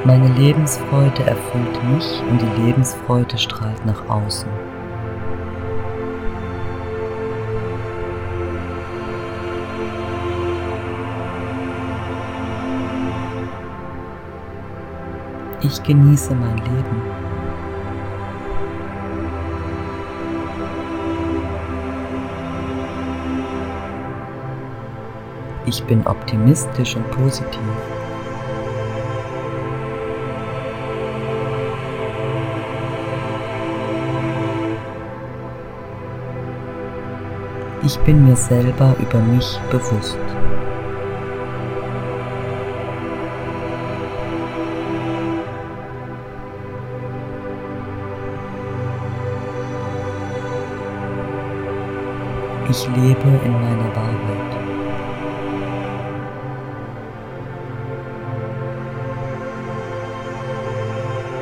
Meine Lebensfreude erfüllt mich und die Lebensfreude strahlt nach außen. Ich genieße mein Leben. Ich bin optimistisch und positiv. Ich bin mir selber über mich bewusst. Ich lebe in meiner Wahrheit.